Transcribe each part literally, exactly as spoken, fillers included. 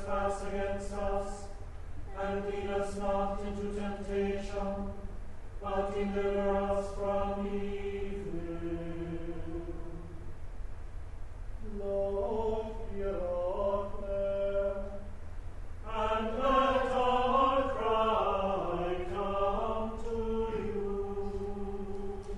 trespass against us, and lead us not into temptation, but deliver us from evil. Lord, hear our prayer, and let our cry come to you.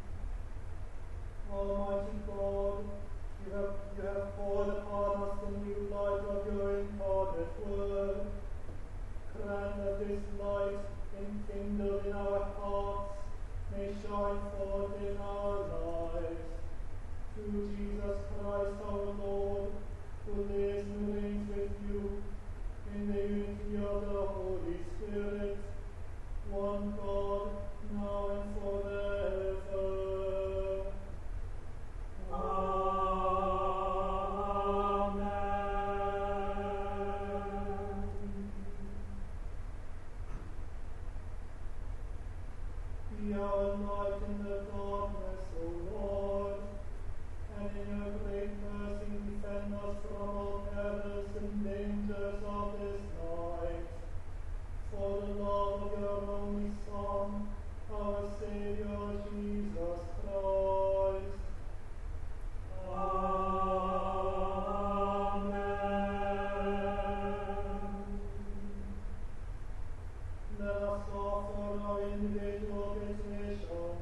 Almighty God, you have, you have poured upon us the new light of your incarnate word. Grant that this light, enkindled in our hearts, may shine forth in our lives. Through Jesus Christ our Lord, who lives and reigns with you in the unity of the Holy Spirit, one God, now and forever. Amen. Be our light in the darkness, O Lord, and in your great mercy defend us from all perils and dangers of this night. For the love of your only Son, our Saviour Jesus Christ. Amen. Let us offer our individual petitions.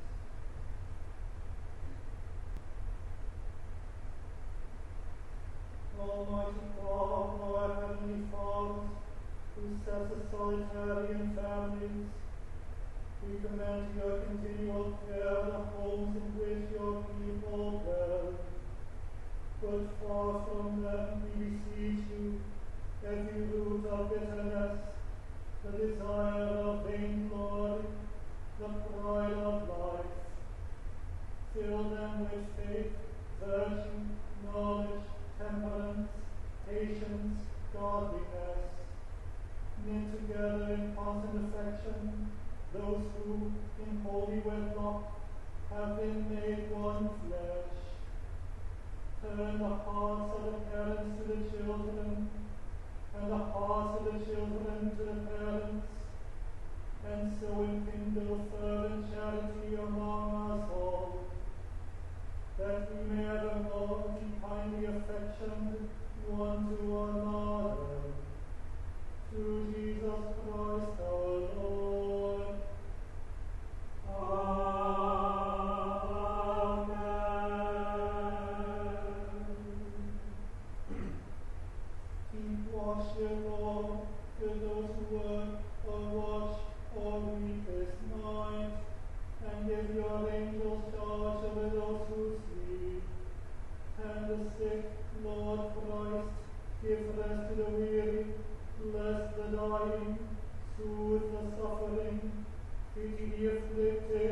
Almighty God, our Heavenly Father, who sets aside solitary families, we commend to your continual care the homes in which your people dwell. Put far from them, we beseech you, every root of bitterness, the desire of vainglory, the pride of life. Fill them with faith, virtue, knowledge, temperance, patience, godliness. Knit together in constant affection those who, in holy wedlock, have been made one flesh. Turn the hearts of the parents to the children, and the hearts of the children to the parents, and so enkindle fervent charity among us all, that we may evermore be kindly affectioned one to another. Through Jesus Christ our Lord. Amen. Keep watch, dear Lord, with those who work or watch or read this night, and give your angels charge over those who sleep. And the sick, Lord Christ, give rest to the weary, bless the dying, soothe the suffering, pity the afflicted,